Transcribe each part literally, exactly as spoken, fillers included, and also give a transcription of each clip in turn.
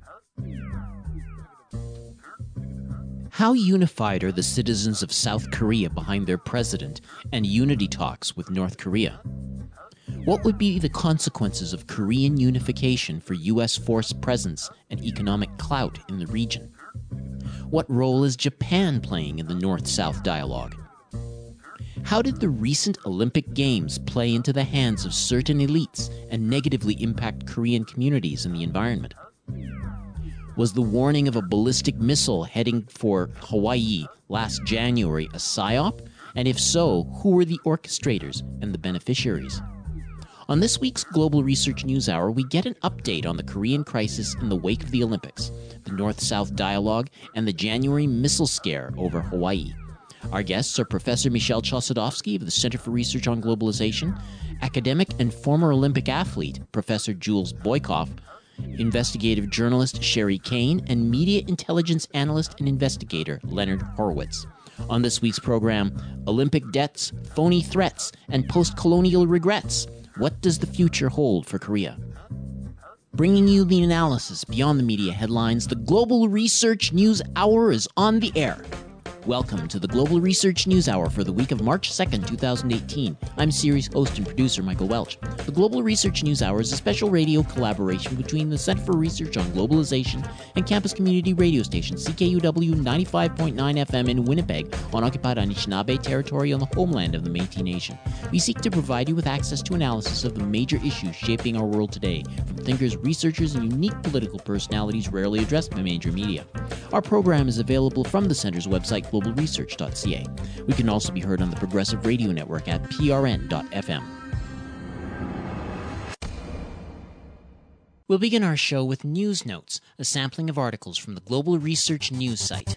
How unified are the citizens of South Korea behind their president and unity talks with North Korea? What would be the consequences of Korean unification for U S force presence and economic clout in the region? What role is Japan playing in the North-South dialogue? How did the recent Olympic Games play into the hands of certain elites and negatively impact Korean communities and the environment? Was the warning of a ballistic missile heading for Hawaii last January a psyop? And if so, who were the orchestrators and the beneficiaries? On this week's Global Research News Hour, we get an update on the Korean crisis in the wake of the Olympics, the North-South dialogue, and the January missile scare over Hawaii. Our guests are Professor Michel Chossudovsky of the Center for Research on Globalization, academic and former Olympic athlete Professor Jules Boykoff, investigative journalist Sherry Kane, and media intelligence analyst and investigator Leonard Horowitz. On this week's program, Olympic debts, phony threats, and post-colonial regrets. What does the future hold for Korea? Bringing you the analysis beyond the media headlines, the Global Research News Hour is on the air. Welcome to the Global Research News Hour for the week of March second, twenty eighteen. I'm series host and producer Michael Welch. The Global Research News Hour is a special radio collaboration between the Center for Research on Globalization and campus community radio station C K U W ninety-five point nine F M in Winnipeg on occupied Anishinaabe territory on the homeland of the Métis Nation. We seek to provide you with access to analysis of the major issues shaping our world today, from thinkers, researchers, and unique political personalities rarely addressed by major media. Our program is available from the Center's website, global research dot c a. We can also be heard on the Progressive Radio Network at p r n dot f m. We'll begin our show with News Notes, a sampling of articles from the Global Research News site.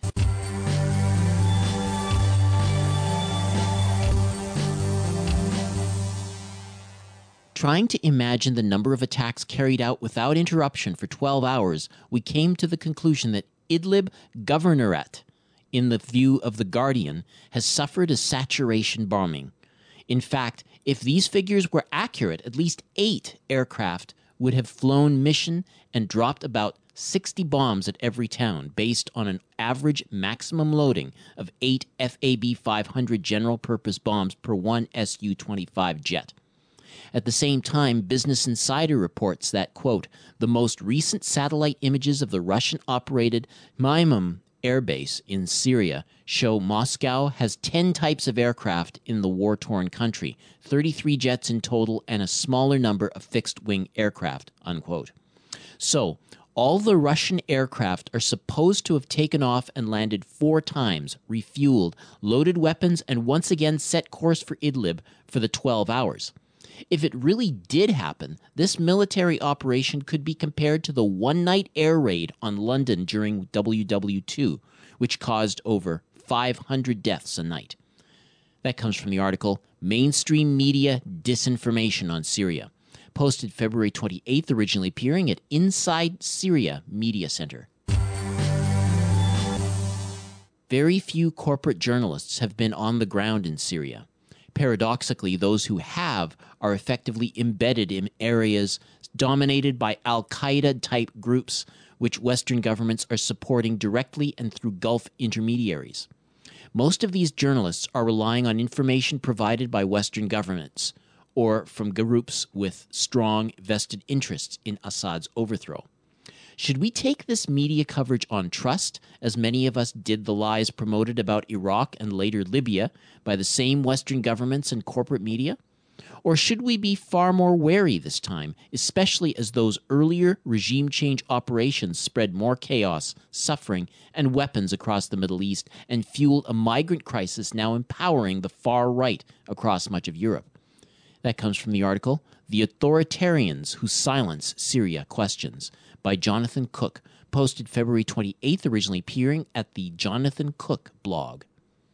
Trying to imagine the number of attacks carried out without interruption for twelve hours, we came to the conclusion that Idlib Governorate, in the view of The Guardian, has suffered a saturation bombing. In fact, if these figures were accurate, at least eight aircraft would have flown mission and dropped about sixty bombs at every town, based on an average maximum loading of eight F A B five hundred general-purpose bombs per one S U twenty-five jet. At the same time, Business Insider reports that, quote, the most recent satellite images of the Russian-operated Maimum airbase in Syria show Moscow has ten types of aircraft in the war-torn country, thirty-three jets in total, and a smaller number of fixed-wing aircraft, unquote. So, all the Russian aircraft are supposed to have taken off and landed four times, refueled, loaded weapons, and once again set course for Idlib for the twelve hours. If it really did happen, this military operation could be compared to the one-night air raid on London during W W two, which caused over five hundred deaths a night. That comes from the article, Mainstream Media Disinformation on Syria, posted February twenty-eighth, originally appearing at Inside Syria Media Center. Very few corporate journalists have been on the ground in Syria. Paradoxically, those who have are effectively embedded in areas dominated by al-Qaeda-type groups, which Western governments are supporting directly and through Gulf intermediaries. Most of these journalists are relying on information provided by Western governments or from groups with strong vested interests in Assad's overthrow. Should we take this media coverage on trust, as many of us did the lies promoted about Iraq and later Libya by the same Western governments and corporate media? Or should we be far more wary this time, especially as those earlier regime change operations spread more chaos, suffering, and weapons across the Middle East and fueled a migrant crisis now empowering the far right across much of Europe? That comes from the article, The Authoritarians Who Silence Syria Questions, by Jonathan Cook, posted February twenty-eighth, originally appearing at the Jonathan Cook blog.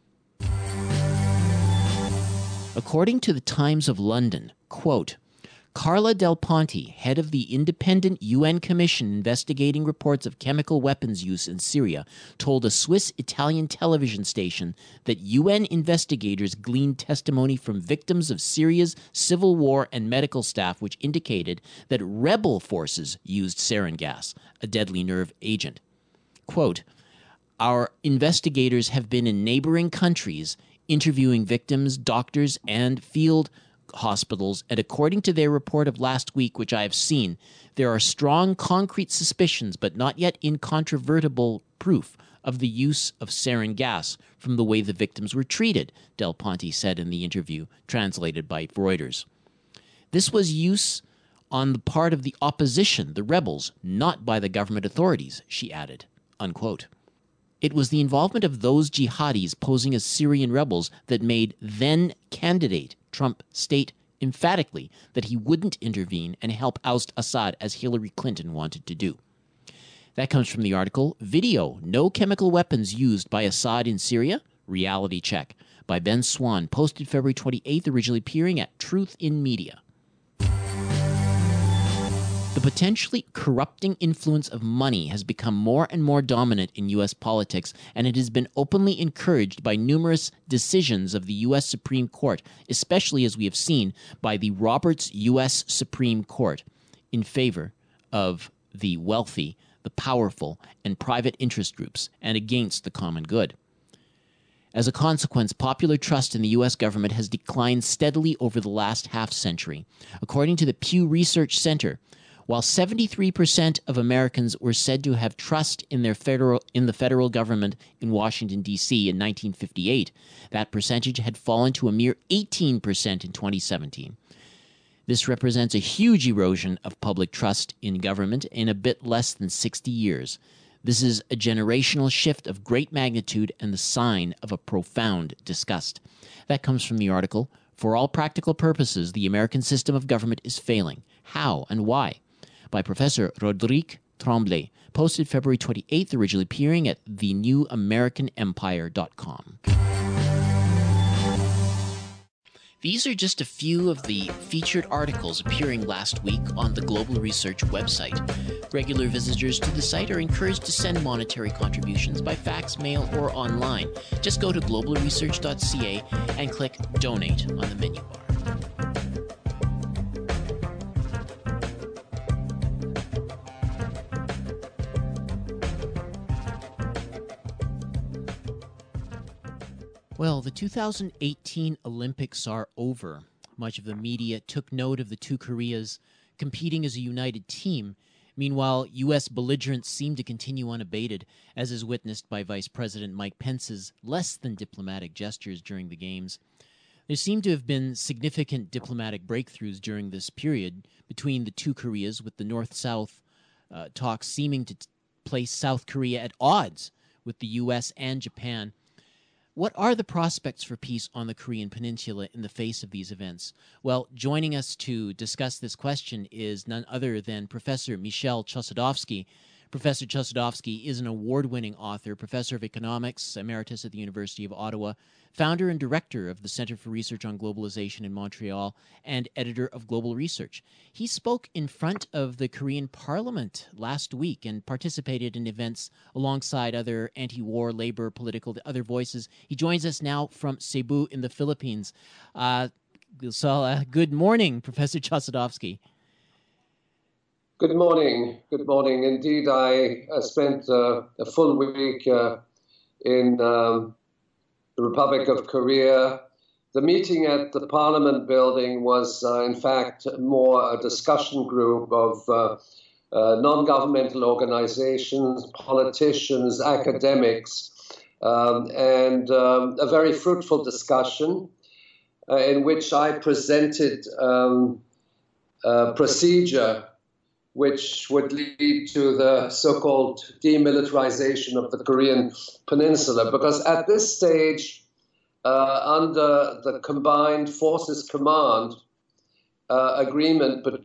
According to the Times of London, quote, Carla Del Ponte, head of the independent U N commission investigating reports of chemical weapons use in Syria, told a Swiss-Italian television station that U N investigators gleaned testimony from victims of Syria's civil war and medical staff which indicated that rebel forces used sarin gas, a deadly nerve agent. Quote, "Our investigators have been in neighboring countries interviewing victims, doctors, and field hospitals, and according to their report of last week, which I have seen, there are strong concrete suspicions, but not yet incontrovertible proof of the use of sarin gas from the way the victims were treated," Del Ponte said in the interview, translated by Reuters. This was use on the part of the opposition, the rebels, not by the government authorities, she added, unquote. It was the involvement of those jihadis posing as Syrian rebels that made then-candidate Trump state emphatically that he wouldn't intervene and help oust Assad as Hillary Clinton wanted to do. That comes from the article, Video, No Chemical Weapons Used by Assad in Syria? Reality Check, by Ben Swan, posted February twenty-eighth, originally appearing at Truth in Media. The potentially corrupting influence of money has become more and more dominant in U S politics, and it has been openly encouraged by numerous decisions of the U S Supreme Court, especially as we have seen by the Roberts U S Supreme Court, in favor of the wealthy, the powerful, and private interest groups, and against the common good. As a consequence, popular trust in the U S government has declined steadily over the last half-century. According to the Pew Research Center, while seventy-three percent of Americans were said to have trust in their federal in the federal government in Washington, D C in nineteen fifty-eight, that percentage had fallen to a mere eighteen percent in twenty seventeen. This represents a huge erosion of public trust in government in a bit less than sixty years. This is a generational shift of great magnitude and the sign of a profound disgust. That comes from the article, For All Practical Purposes, the American System of Government is Failing. How and Why? By Professor Roderick Tremblay, posted February twenty-eighth, originally appearing at the new american empire dot com. These are just a few of the featured articles appearing last week on the Global Research website. Regular visitors to the site are encouraged to send monetary contributions by fax, mail, or online. Just go to global research dot c a and click Donate on the menu bar. Well, the two thousand eighteen Olympics are over. Much of the media took note of the two Koreas competing as a united team. Meanwhile, U S belligerence seemed to continue unabated, as is witnessed by Vice President Mike Pence's less than diplomatic gestures during the Games. There seemed to have been significant diplomatic breakthroughs during this period between the two Koreas, with the North-South uh, talks seeming to t- place South Korea at odds with the U S and Japan. What are the prospects for peace on the Korean Peninsula in the face of these events? Well, joining us to discuss this question is none other than Professor Michel Chossudovsky. Professor Chossudovsky is an award-winning author, professor of economics, emeritus at the University of Ottawa, founder and director of the Center for Research on Globalization in Montreal, and editor of Global Research. He spoke in front of the Korean Parliament last week and participated in events alongside other anti-war, labor, political, other voices. He joins us now from Cebu in the Philippines. Uh, so, uh, good morning, Professor Chossudovsky. Good morning. Good morning. Indeed, I uh, spent uh, a full week uh, in um, the Republic of Korea. The meeting at the Parliament building was, uh, in fact, more a discussion group of uh, uh, non-governmental organizations, politicians, academics, um, and um, a very fruitful discussion uh, in which I presented um, a procedure which would lead to the so-called demilitarization of the Korean Peninsula. Because at this stage, uh, under the Combined Forces Command uh, agreement between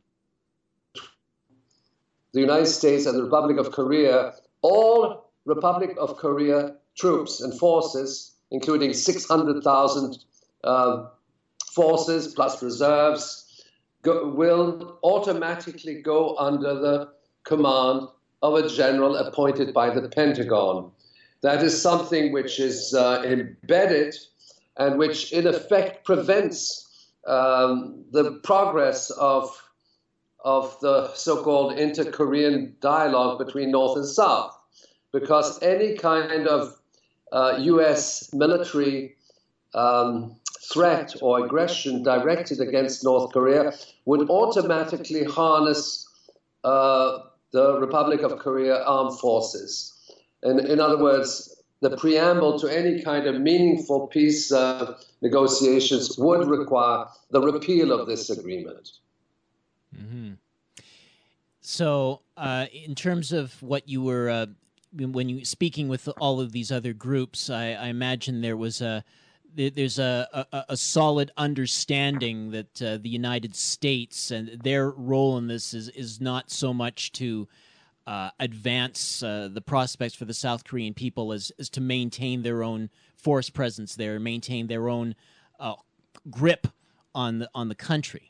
the United States and the Republic of Korea, all Republic of Korea troops and forces, including six hundred thousand uh, forces plus reserves, go, will automatically go under the command of a general appointed by the Pentagon. That is something which is uh, embedded and which in effect prevents um, the progress of, of the so-called inter-Korean dialogue between North and South, because any kind of uh, U S military um, threat or aggression directed against North Korea would automatically harness uh, the Republic of Korea armed forces. And in other words, the preamble to any kind of meaningful peace uh, negotiations would require the repeal of this agreement. Mm-hmm. So, uh, in terms of what you were, uh, when you speaking with all of these other groups, I, I imagine there was a there's a, a, a solid understanding that uh, the United States and their role in this is is not so much to uh, advance uh, the prospects for the South Korean people as, as to maintain their own force presence there, maintain their own uh, grip on the on the country.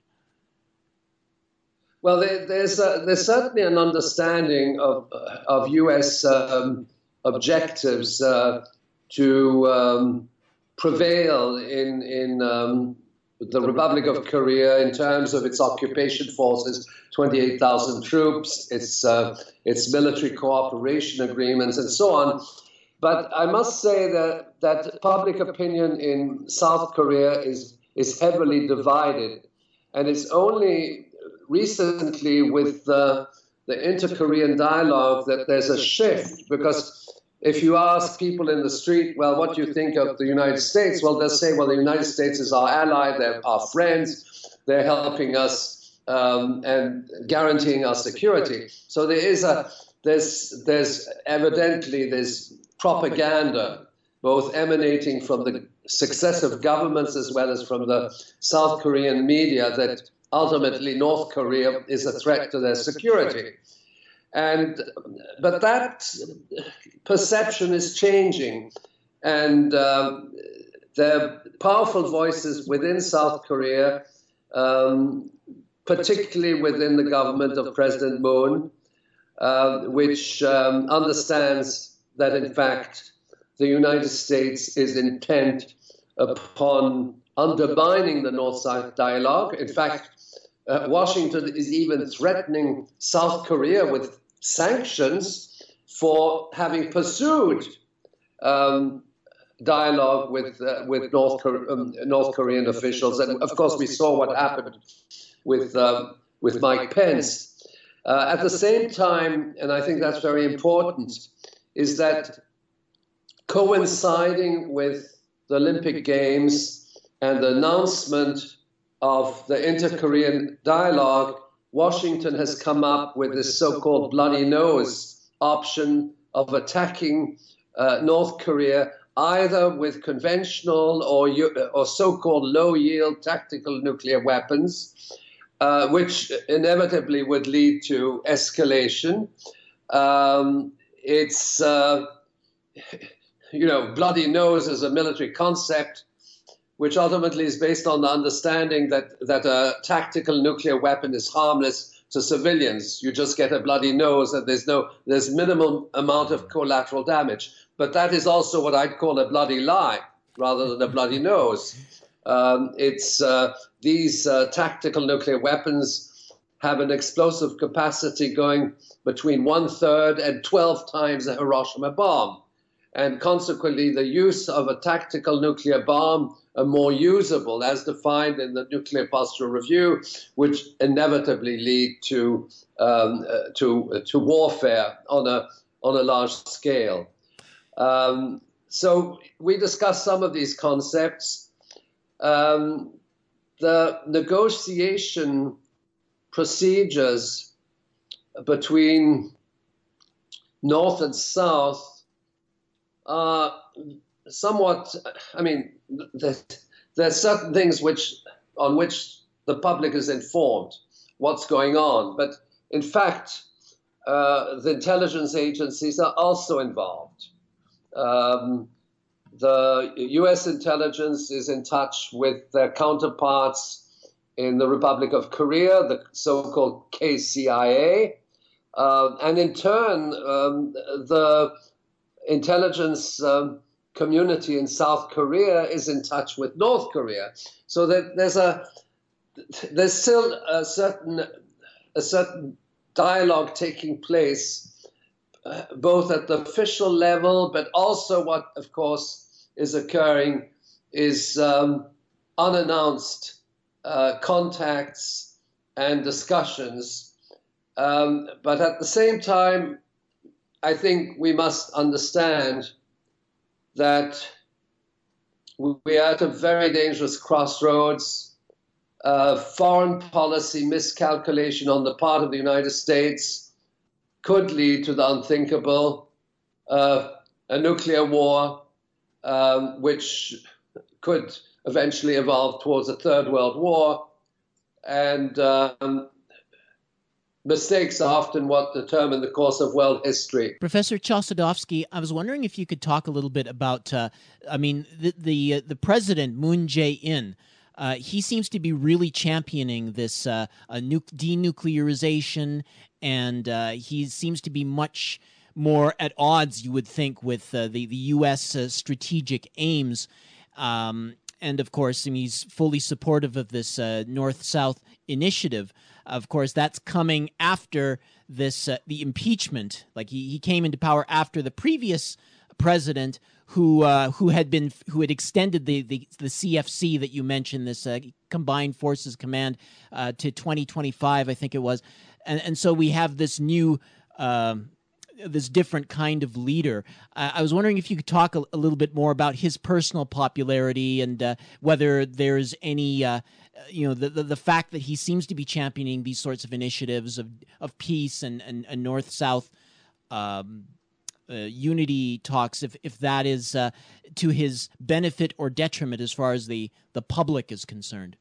Well, there, there's a, there's certainly an understanding of of U S um, objectives uh, to um, prevail in in um, the Republic of Korea in terms of its occupation forces, twenty-eight thousand troops, its uh, its military cooperation agreements, and so on. But I must say that that public opinion in South Korea is is heavily divided, and it's only recently with the, the inter-Korean dialogue that there's a shift, because if you ask people in the street, well, what do you think of the United States? Well, they'll say, well, the United States is our ally, they're our friends, they're helping us um, and guaranteeing our security. So there is a, there's, there's evidently, there's propaganda, both emanating from the successive governments as well as from the South Korean media, that ultimately North Korea is a threat to their security. And, but that perception is changing, and um, there are powerful voices within South Korea, um, particularly within the government of President Moon, uh, which um, understands that, in fact, the United States is intent upon undermining the North-South dialogue. In fact, uh, Washington is even threatening South Korea with sanctions for having pursued um, dialogue with uh, with North, Cor um, North Korean officials. And of course, we saw what happened with um, with Mike Pence. Uh, at the same time, and I think that's very important, is that coinciding with the Olympic Games and the announcement of the inter-Korean dialogue, Washington has come up with this so-called bloody nose option of attacking uh, North Korea either with conventional or, or so-called low-yield tactical nuclear weapons, uh, which inevitably would lead to escalation. Um, it's, uh, you know, bloody nose is a military concept which ultimately is based on the understanding that, that a tactical nuclear weapon is harmless to civilians. You just get a bloody nose and there's no, there's minimal amount of collateral damage. But that is also what I'd call a bloody lie rather than a bloody nose. Um, it's, uh, these uh, tactical nuclear weapons have an explosive capacity going between one third and twelve times a Hiroshima bomb. And consequently, the use of a tactical nuclear bomb, a more usable, as defined in the Nuclear Posture Review, which inevitably lead to um, uh, to uh, to warfare on a on a large scale. Um, so we discussed some of these concepts. Um, the negotiation procedures between North and South are somewhat, I mean, there, there are certain things which on which the public is informed what's going on. But in fact, uh, the intelligence agencies are also involved. Um, the U S intelligence is in touch with their counterparts in the Republic of Korea, the so-called K C I A, uh, and in turn, um, the intelligence um, community in South Korea is in touch with North Korea. So that there's a there's still a certain a certain dialogue taking place, uh, both at the official level, but also what, of course, is occurring is um, unannounced uh, contacts and discussions. Um, but at the same time, I think we must understand that we are at a very dangerous crossroads. Uh, foreign policy miscalculation on the part of the United States could lead to the unthinkable, uh, a nuclear war, um, which could eventually evolve towards a third world war. And um, mistakes are often what determine the course of world history. Professor Chossudovsky, I was wondering if you could talk a little bit about, uh, I mean, the the, uh, the president, Moon Jae-in, uh, he seems to be really championing this uh, uh, nu- denuclearization, and uh, he seems to be much more at odds, you would think, with uh, the, the U S uh, strategic aims. Um, and, of course, I mean, he's fully supportive of this uh, North-South initiative. Of course, that's coming after this uh, the impeachment. Like he, he came into power after the previous president, who uh, who had been who had extended the the, the C F C that you mentioned, this uh, Combined Forces Command, uh, to twenty twenty-five, I think it was, and and so we have this new. Um, this different kind of leader. Uh, I was wondering if you could talk a, a little bit more about his personal popularity and uh, whether there's any, uh, you know, the, the the fact that he seems to be championing these sorts of initiatives of of peace and, and, and North-South um, uh, unity talks, if, if that is uh, to his benefit or detriment as far as the, the public is concerned.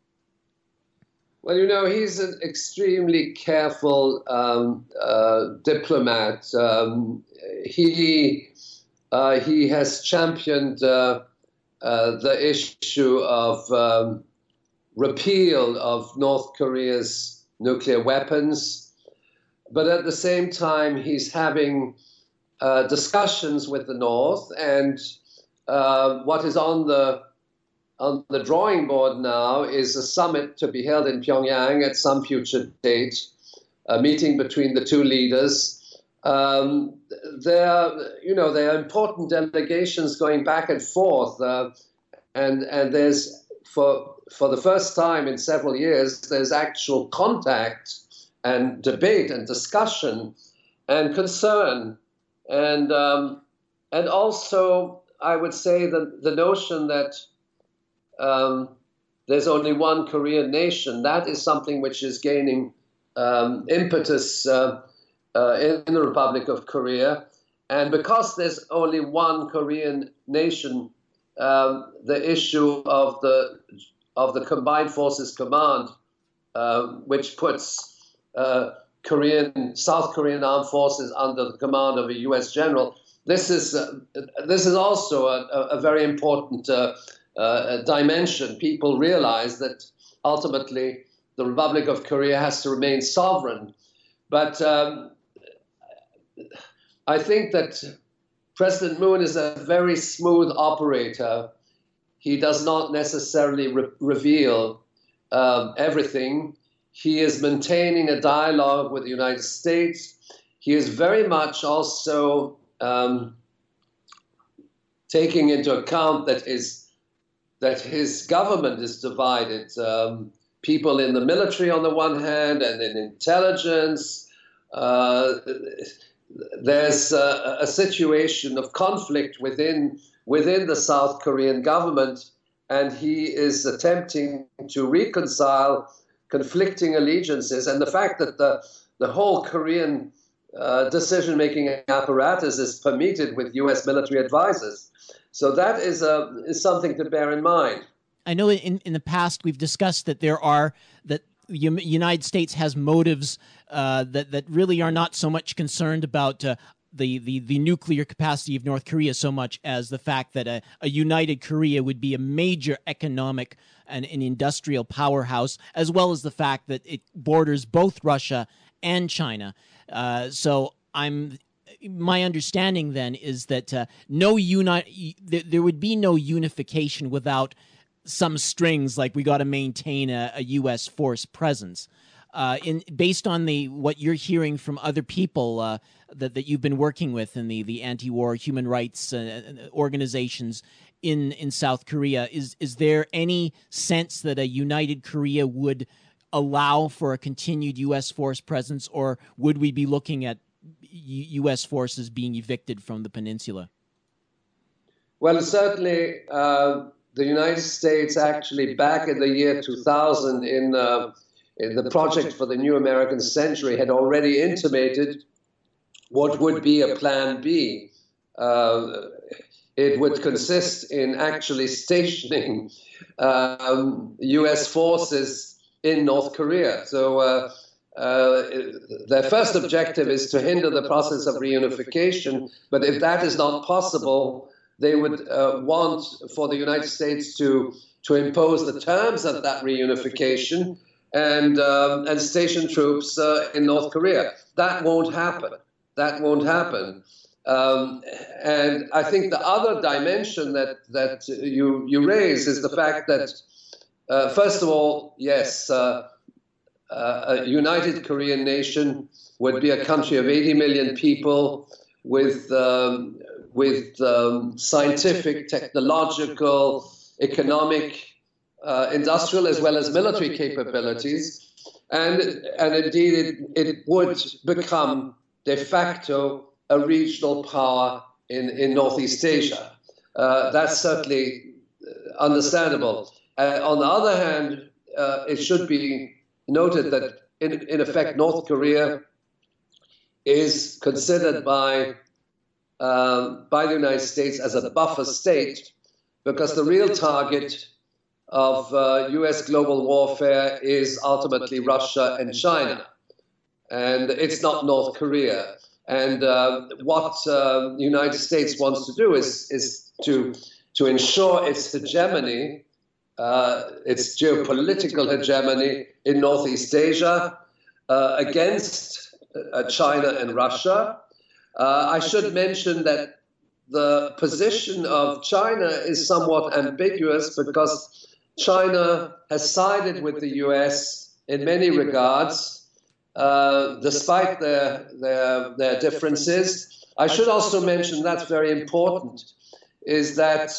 Well, you know, he's an extremely careful um, uh, diplomat. Um, he uh, he has championed uh, uh, the issue of um, repeal of North Korea's nuclear weapons, but at the same time, he's having uh, discussions with the North, and uh, what is on the On the drawing board now is a summit to be held in Pyongyang at some future date, a meeting between the two leaders. Um, there, you know, there are important delegations going back and forth, uh, and and there's for for the first time in several years there's actual contact and debate and discussion and concern, and um, and also I would say that the notion that Um, there's only one Korean nation. That is something which is gaining um, impetus uh, uh, in the Republic of Korea. And because there's only one Korean nation, um, the issue of the of the Combined Forces Command, uh, which puts uh, Korean South Korean armed forces under the command of a U S general, this is uh, this is also a, a very important Uh, Uh, dimension. People realize that ultimately the Republic of Korea has to remain sovereign. But um, I think that President Moon is a very smooth operator. He does not necessarily re- reveal um, everything. He is maintaining a dialogue with the United States. He is very much also um, taking into account that his that his government is divided. Um, people in the military on the one hand and in intelligence. Uh, there's a, a situation of conflict within within the South Korean government, and he is attempting to reconcile conflicting allegiances. And the fact that the, the whole Korean uh, decision-making apparatus is permeated with U S military advisors. So that is a is something to bear in mind. I know in, in the past we've discussed that there are that the United States has motives uh, that that really are not so much concerned about uh, the, the, the nuclear capacity of North Korea so much as the fact that a, a united Korea would be a major economic and an industrial powerhouse, as well as the fact that it borders both Russia and China. Uh, so I'm my understanding then is that uh, no uni- th- there would be no unification without some strings, like we got to maintain a, a U S force presence. Uh, in based on the what you're hearing from other people uh, that that you've been working with in the the anti-war human rights uh, organizations in in South Korea, is is there any sense that a united Korea would allow for a continued U S force presence, or would we be looking at U S forces being evicted from the peninsula? Well, certainly uh, the United States actually back in the year two thousand in, uh, in the Project for the New American Century had already intimated what would be a plan B. Uh, it would consist in actually stationing um, U S forces in North Korea. So uh, uh, their first objective is to hinder the process of reunification, but if that is not possible, they would uh, want for the United States to, to impose the terms of that reunification and, um, and station troops uh, in North Korea. That won't happen. That won't happen. Um, and I think the other dimension that, that you, you raise is the fact that, uh, first of all, yes, uh, uh, a united Korean nation would be a country of eighty million people with, um, with um, scientific, technological, economic, uh, industrial, as well as military capabilities. And, and indeed, it, it would become de facto a regional power in, in Northeast Asia. Uh, that's certainly understandable. Uh, on the other hand, uh, it should be noted that, in, in effect, North Korea is considered by, um, by the United States as a buffer state, because the real target of uh, U S global warfare is ultimately Russia and China. And it's not North Korea. And uh, what uh, the United States wants to do is, is to, to ensure its hegemony, uh, its geopolitical hegemony in Northeast Asia uh, against uh, China and Russia. Uh, I should mention that the position of China is somewhat ambiguous because China has sided with the U S in many regards. Uh, despite their, their, their differences. I should also mention, that's very important, is that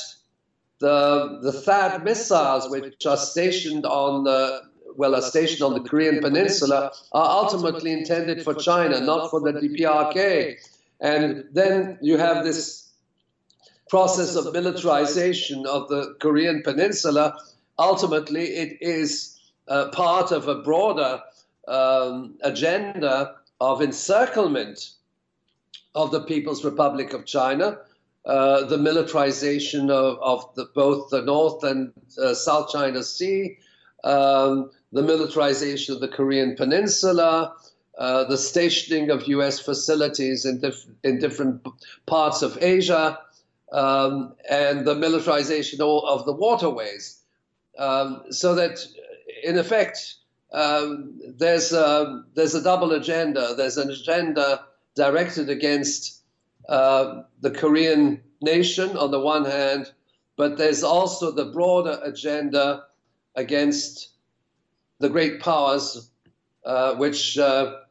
the, the THAAD missiles, which are stationed on the, well, are stationed on the Korean Peninsula, are ultimately intended for China, not for the D P R K. And then you have this process of militarization of the Korean Peninsula. Ultimately, it is uh, part of a broader Um, agenda of encirclement of the People's Republic of China, uh, the militarization of, of the, both the North and uh, South China Sea, um, the militarization of the Korean Peninsula, uh, the stationing of U S facilities in, dif in different parts of Asia, um, and the militarization of the waterways. Um, so that, in effect, Um, there's, a, there's a double agenda. There's an agenda directed against uh, the Korean nation on the one hand, but there's also the broader agenda against the great powers uh, which, uh,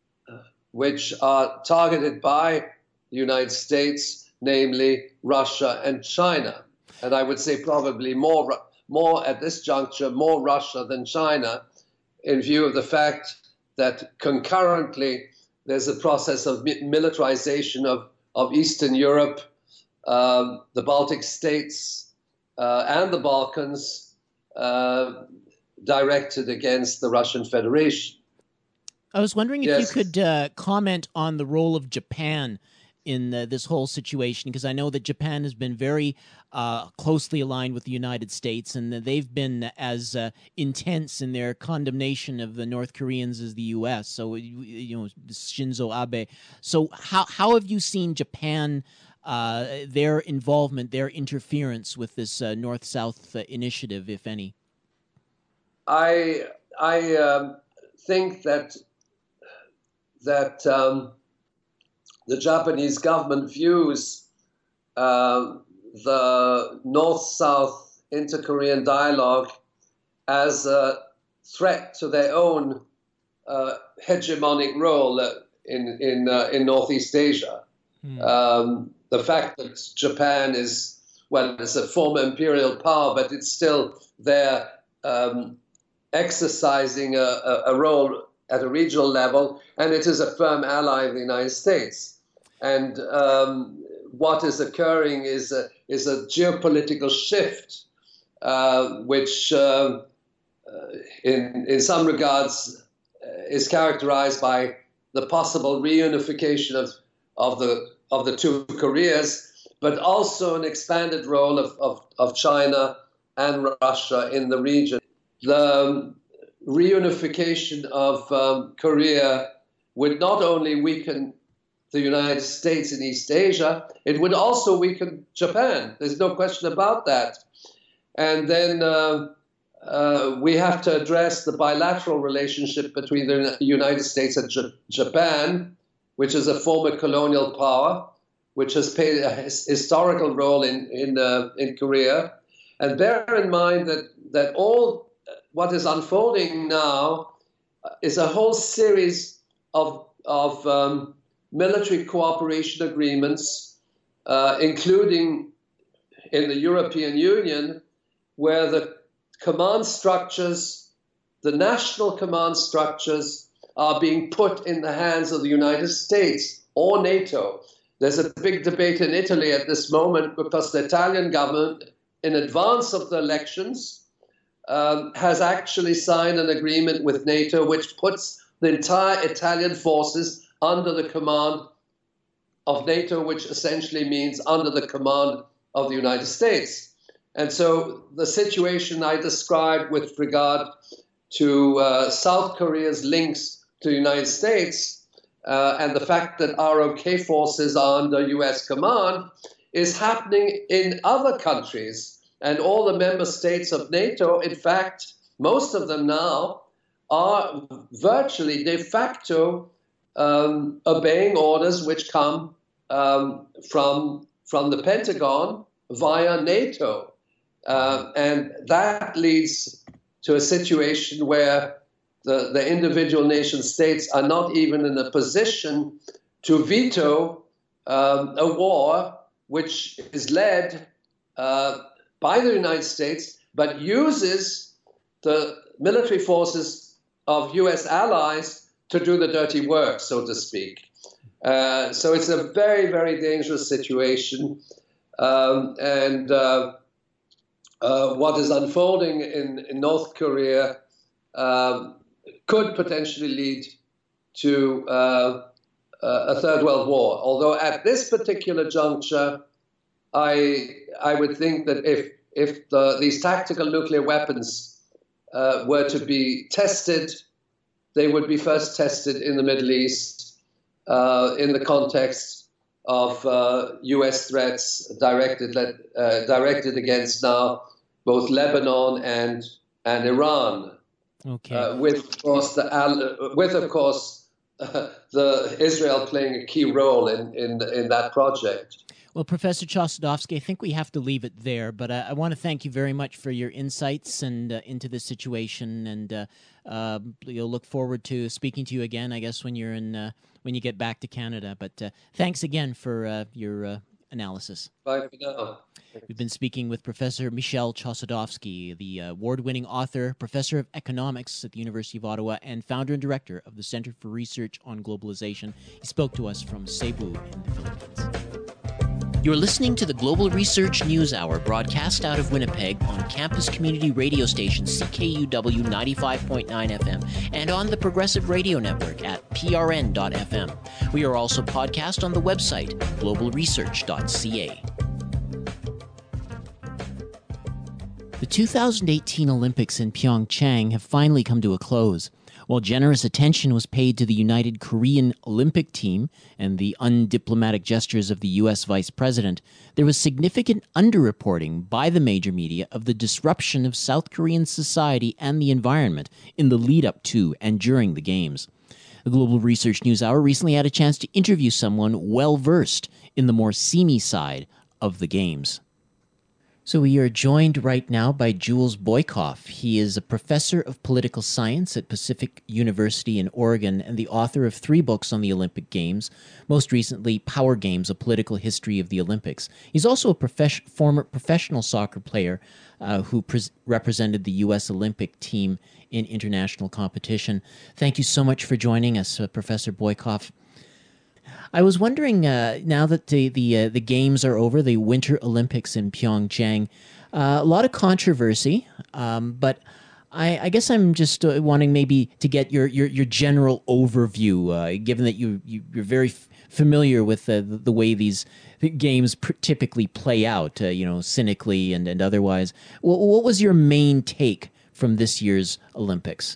which are targeted by the United States, namely Russia and China. And I would say probably more, more at this juncture, more Russia than China, in view of the fact that concurrently there's a process of militarization of, of Eastern Europe, um, the Baltic states, uh, and the Balkans uh, directed against the Russian Federation. I was wondering if yes. you could uh, comment on the role of Japan in uh, this whole situation? Because I know that Japan has been very uh, closely aligned with the United States, and that they've been as uh, intense in their condemnation of the North Koreans as the U S. So, you know, Shinzo Abe. So how, how have you seen Japan, uh, their involvement, their interference with this uh, North-South uh, initiative, if any? I, I um, think that that um, the Japanese government views uh, the North-South inter-Korean dialogue as a threat to their own uh, hegemonic role in in uh, in Northeast Asia. Hmm. Um, the fact that Japan is, well, it's a former imperial power, but it's still there um, exercising a, a, a role at a regional level, and it is a firm ally of the United States. And um, what is occurring is a, is a geopolitical shift, uh, which uh, uh, in, in some regards uh, is characterized by the possible reunification of, of, the, of the two Koreas, but also an expanded role of, of, of China and Russia in the region. The reunification of um, Korea would not only weaken the United States in East Asia, it would also weaken Japan. There's no question about that. And then uh, uh, we have to address the bilateral relationship between the United States and J- Japan, which is a former colonial power, which has played a his- historical role in, in, uh, in Korea. And bear in mind that, that all what is unfolding now is a whole series of, of um, military cooperation agreements, uh, including in the European Union, where the command structures, the national command structures, are being put in the hands of the United States or NATO. There's a big debate in Italy at this moment because the Italian government, in advance of the elections, Um, has actually signed an agreement with NATO which puts the entire Italian forces under the command of NATO, which essentially means under the command of the United States. And so the situation I described with regard to uh, South Korea's links to the United States uh, and the fact that R O K forces are under U S command is happening in other countries. And all the member states of NATO, in fact, most of them now are virtually de facto um, obeying orders which come um, from, from the Pentagon via NATO. Uh, and that leads to a situation where the, the individual nation states are not even in a position to veto um, a war which is led uh, by the United States, but uses the military forces of U S allies to do the dirty work, so to speak. Uh, so it's a very, very dangerous situation. Um, and uh, uh, what is unfolding in, in North Korea um, could potentially lead to uh, a third world war. Although at this particular juncture, I I would think that if if the, these tactical nuclear weapons uh, were to be tested, they would be first tested in the Middle East uh, in the context of uh, U S threats directed uh, directed against now both Lebanon and and Iran. Okay. Uh, with of course the with of course uh, the Israel playing a key role in in in that project. Well, Professor Chossudovsky, I think we have to leave it there, but uh, I want to thank you very much for your insights and uh, into this situation, and uh, uh, you'll look forward to speaking to you again, I guess, when you're in uh, when you get back to Canada. But uh, thanks again for uh, your uh, analysis. Bye for now. We've been speaking with Professor Michel Chossudovsky, the uh, award-winning author, professor of economics at the University of Ottawa, and founder and director of the Center for Research on Globalization. He spoke to us from Cebu in the Philippines. You're listening to the Global Research News Hour, broadcast out of Winnipeg on campus community radio station C K U W ninety-five point nine F M and on the Progressive Radio Network at P R N dot F M. We are also podcast on the website global research dot C A. The two thousand eighteen Olympics in Pyeongchang have finally come to a close. While generous attention was paid to the United Korean Olympic team and the undiplomatic gestures of the U S Vice President, there was significant underreporting by the major media of the disruption of South Korean society and the environment in the lead-up to and during the Games. The Global Research News Hour recently had a chance to interview someone well-versed in the more seamy side of the Games. So we are joined right now by Jules Boykoff. He is a professor of political science at Pacific University in Oregon and the author of three books on the Olympic Games, most recently Power Games, A Political History of the Olympics. He's also a profes- former professional soccer player uh, who pre- represented the U S Olympic team in international competition. Thank you so much for joining us, uh, Professor Boykoff. I was wondering, uh, now that the the, uh, the Games are over, the Winter Olympics in Pyeongchang, uh, a lot of controversy, um, but I, I guess I'm just uh, wanting maybe to get your, your, your general overview, uh, given that you, you, you're very f- familiar with uh, the, the way these games pr- typically play out, uh, you know, cynically and, and otherwise. What, what was your main take from this year's Olympics?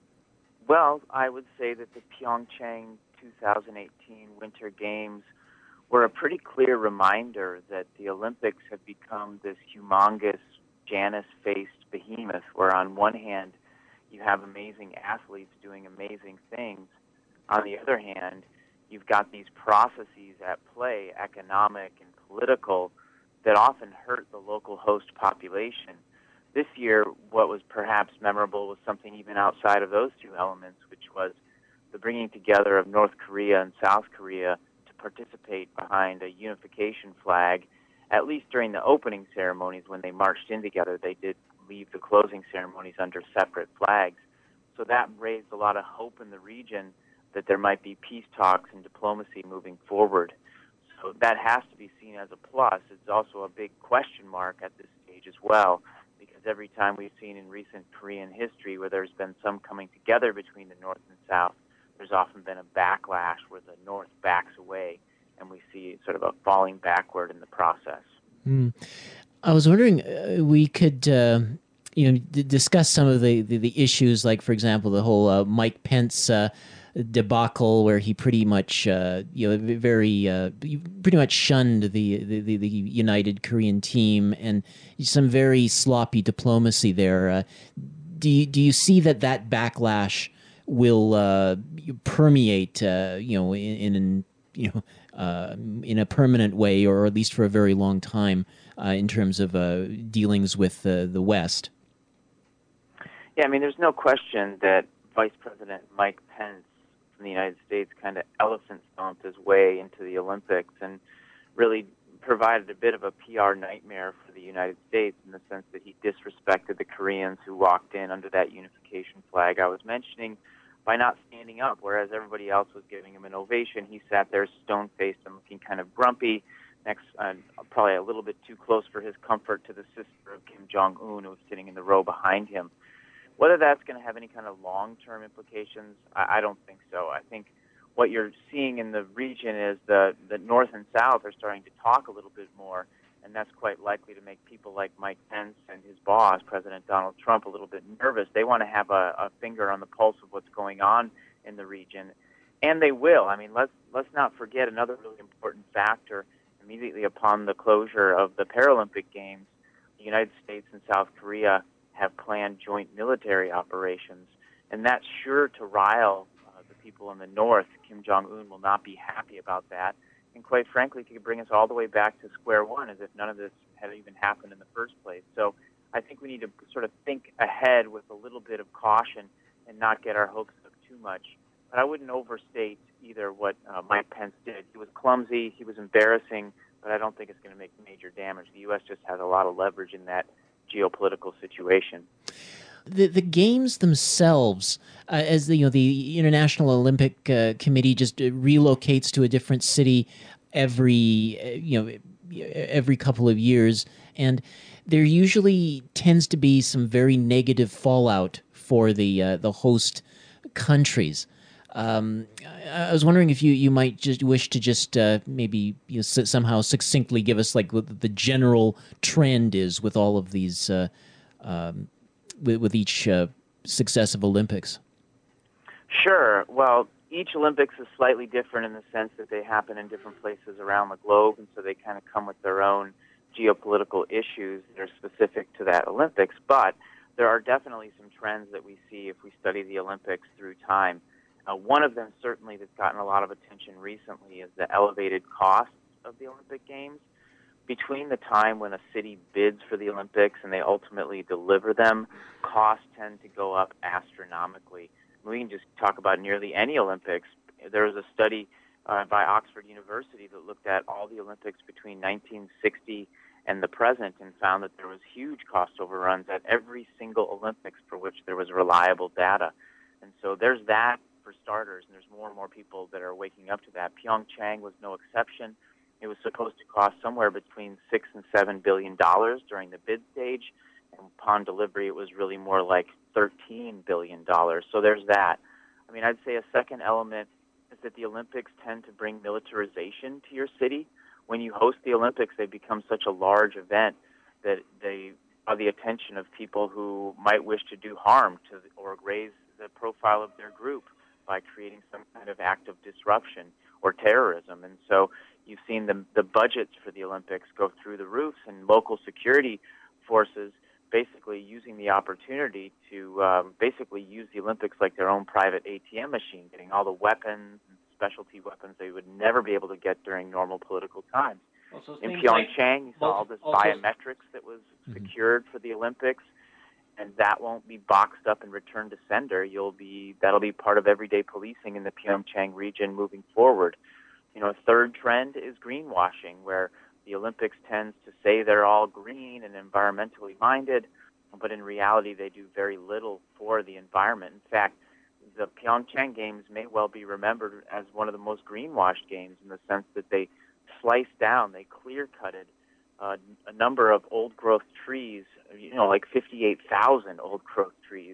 Well, I would say that the Pyeongchang two thousand eighteen Winter Games were a pretty clear reminder that the Olympics have become this humongous Janus-faced behemoth, where on one hand you have amazing athletes doing amazing things. On the other hand, you've got these processes at play, economic and political, that often hurt the local host population. This year, what was perhaps memorable was something even outside of those two elements, which was the bringing together of North Korea and South Korea to participate behind a unification flag, at least during the opening ceremonies when they marched in together. They did leave the closing ceremonies under separate flags. So that raised a lot of hope in the region that there might be peace talks and diplomacy moving forward. So that has to be seen as a plus. It's also a big question mark at this stage as well, because every time we've seen in recent Korean history where there's been some coming together between the North and South, there's often been a backlash where the North backs away, and we see sort of a falling backward in the process. Mm. I was wondering, uh, we could, uh, you know, d- discuss some of the, the, the issues, like, for example, the whole uh, Mike Pence uh, debacle, where he pretty much, uh, you know, very, uh, pretty much shunned the, the, the United Korean team, and some very sloppy diplomacy there. Uh, do you, do you see that that backlash will uh, permeate, uh, you know, in, in you know, uh, in a permanent way, or at least for a very long time, uh, in terms of uh, dealings with uh, the West? Yeah, I mean, there's no question that Vice President Mike Pence from the United States kind of elephant stomped his way into the Olympics and really provided a bit of a P R nightmare for the United States, in the sense that he disrespected the Koreans who walked in under that unification flag I was mentioning by not standing up, whereas everybody else was giving him an ovation. He sat there stone-faced and looking kind of grumpy, next, uh, probably a little bit too close for his comfort to the sister of Kim Jong-un, who was sitting in the row behind him. Whether that's going to have any kind of long-term implications, I, I don't think so. I think what you're seeing in the region is the, the North and South are starting to talk a little bit more, and that's quite likely to make people like Mike Pence and his boss, President Donald Trump, a little bit nervous. They want to have a, a finger on the pulse of what's going on in the region, and they will. I mean, let's let's not forget another really important factor. Immediately upon the closure of the Paralympic Games, the United States and South Korea have planned joint military operations, and that's sure to rile uh, the people in the North. Kim Jong-un will not be happy about that. And quite frankly, it could bring us all the way back to square one, as if none of this had even happened in the first place. So I think we need to sort of think ahead with a little bit of caution and not get our hopes up too much. But I wouldn't overstate either what uh, Mike Pence did. He was clumsy, he was embarrassing, but I don't think it's going to make major damage. The U S just has a lot of leverage in that geopolitical situation. The the games themselves, uh, as the you know the International Olympic uh, Committee just uh, relocates to a different city every uh, you know every couple of years, and there usually tends to be some very negative fallout for the uh, the host countries. Um, I, I was wondering if you, you might just wish to just uh, maybe you know, s- somehow succinctly give us like what the general trend is with all of these uh, um, with, with each uh, successive Olympics. Sure. Well, each Olympics is slightly different in the sense that they happen in different places around the globe, and so they kind of come with their own geopolitical issues that are specific to that Olympics. But there are definitely some trends that we see if we study the Olympics through time. Uh, one of them, certainly, that's gotten a lot of attention recently is the elevated costs of the Olympic Games. Between the time when a city bids for the Olympics and they ultimately deliver them, costs tend to go up astronomically. We can just talk about nearly any Olympics. There was a study uh, by Oxford University that looked at all the Olympics between nineteen sixty and the present and found that there was huge cost overruns at every single Olympics for which there was reliable data. And so there's that for starters, and there's more and more people that are waking up to that. Pyeongchang was no exception. It was supposed to cost somewhere between six and seven billion dollars during the bid stage, and upon delivery, it was really more like thirteen billion dollars. So there's that. I mean, I'd say a second element is that the Olympics tend to bring militarization to your city. When you host the Olympics, they become such a large event that they draw the attention of people who might wish to do harm to or raise the profile of their group by creating some kind of act of disruption or terrorism. And so you've seen the, the budgets for the Olympics go through the roofs, and local security forces basically using the opportunity to um, basically use the Olympics like their own private A T M machine, getting all the weapons and specialty weapons they would never be able to get during normal political times. Also, In things Pyeongchang, like you saw all this also- biometrics that was secured for the Olympics, and that won't be boxed up and returned to sender. You'll be that'll be part of everyday policing in the Pyeongchang region moving forward. You know, a third trend is greenwashing, where the Olympics tends to say they're all green and environmentally minded, but in reality they do very little for the environment. In fact, the Pyeongchang Games may well be remembered as one of the most greenwashed games in the sense that they sliced down, they clear-cutted uh, a number of old-growth trees, you know, like fifty-eight thousand old-growth trees,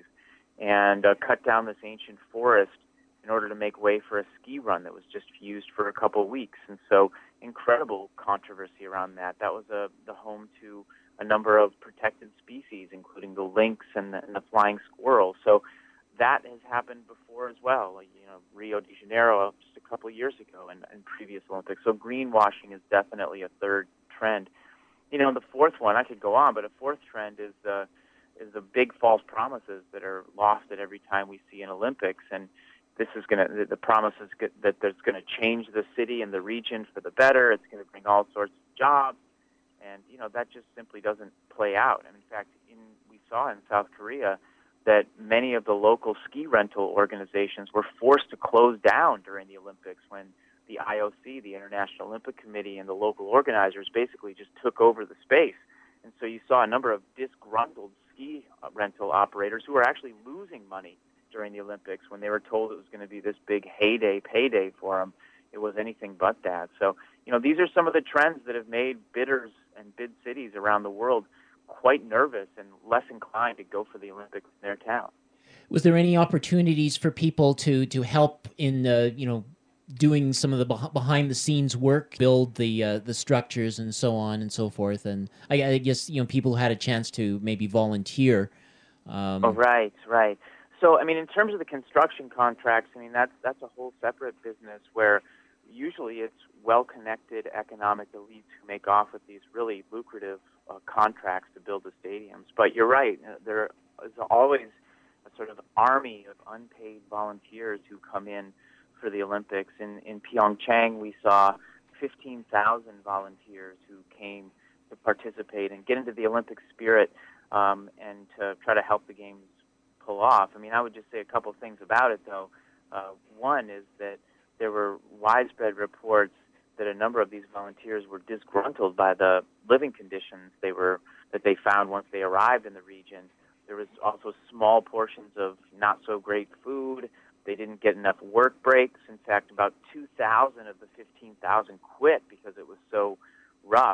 and uh, cut down this ancient forest in order to make way for a ski run that was just used for a couple of weeks. And so incredible controversy around that. That was a, the home to a number of protected species, including the lynx and the, and the flying squirrel. So that has happened before as well, like, you know, Rio de Janeiro just a couple of years ago and, and previous Olympics. So greenwashing is definitely a third trend. You know, the fourth one, I could go on, but a fourth trend is the, is the big false promises that are lost at every time we see an Olympics. And this is going to, the promise is that there's going to change the city and the region for the better. It's going to bring all sorts of jobs. And, you know, that just simply doesn't play out. And in fact, in, we saw in South Korea that many of the local ski rental organizations were forced to close down during the Olympics when the I O C, the International Olympic Committee, and the local organizers basically just took over the space. And so you saw a number of disgruntled ski rental operators who were actually losing money during the Olympics when they were told it was going to be this big heyday, payday for them. It was anything but that. So, you know, these are some of the trends that have made bidders and bid cities around the world quite nervous and less inclined to go for the Olympics in their town. Was there any opportunities for people to to help in uh, you know doing some of the beh- behind the scenes work, build the uh, the structures and so on and so forth? And I, I guess you know people who had a chance to maybe volunteer. Um, oh, right, right. So, I mean, in terms of the construction contracts, I mean, that's that's a whole separate business where usually it's well-connected economic elites who make off with these really lucrative uh, contracts to build the stadiums. But you're right, uh, there is always a sort of army of unpaid volunteers who come in for the Olympics. In, in Pyeongchang, we saw fifteen thousand volunteers who came to participate and get into the Olympic spirit um, and to try to help the games pull off. I mean, I would just say a couple of things about it, though. Uh, one is that there were widespread reports that a number of these volunteers were disgruntled by the living conditions they were that they found once they arrived in the region. There was also small portions of not so great food. They didn't get enough work breaks. In fact, about two thousand of the fifteen thousand quit because it was so rough.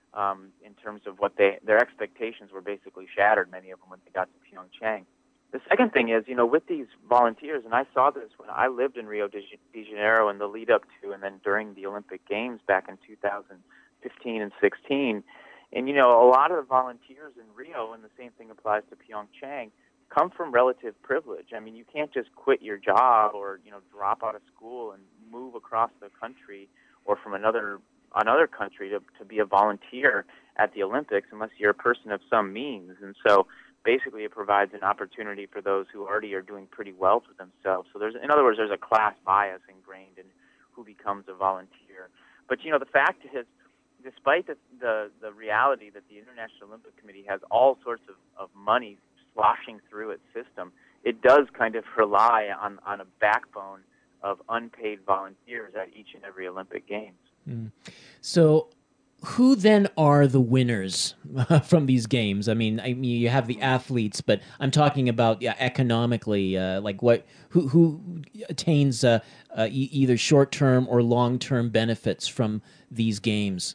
um, in terms of what they their expectations were basically shattered, many of them, when they got to Pyeongchang. The second thing is, you know, with these volunteers, and I saw this when I lived in Rio de Janeiro in the lead up to and then during the Olympic Games back in two thousand fifteen and sixteen. And, you know, a lot of the volunteers in Rio, and the same thing applies to Pyeongchang, come from relative privilege. I mean, you can't just quit your job or, you know, drop out of school and move across the country or from another another country to, to be a volunteer at the Olympics unless you're a person of some means. And so basically it provides an opportunity for those who already are doing pretty well for themselves. So there's, in other words, there's a class bias ingrained in who becomes a volunteer. But, you know, the fact is, despite the, the, the reality that the International Olympic Committee has all sorts of, of money sloshing through its system, it does kind of rely on, on a backbone of unpaid volunteers at each and every Olympic Games. Mm. So who then are the winners from these games? I mean, I mean, you have the athletes, but I'm talking about yeah, economically, uh, like what who who attains uh, uh, e- either short-term or long-term benefits from these games?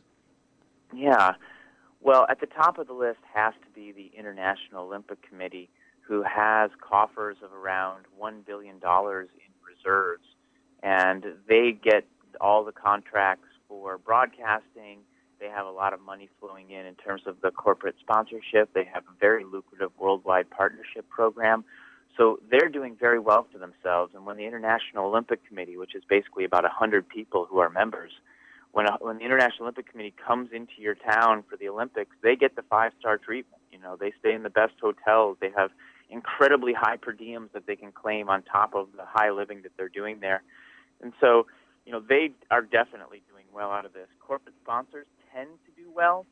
Yeah, well, at the top of the list has to be the International Olympic Committee, who has coffers of around one billion dollars in reserves, and they get all the contracts for broadcasting. They have a lot of money flowing in in terms of the corporate sponsorship. They have a very lucrative worldwide partnership program. So they're doing very well for themselves. And when the International Olympic Committee, which is basically about one hundred people who are members, when, a, when the International Olympic Committee comes into your town for the Olympics, they get the five-star treatment. You know, they stay in the best hotels. They have incredibly high per diems that they can claim on top of the high living that they're doing there. And so, you know, they are definitely doing well out of this. Corporate sponsors tend to do well.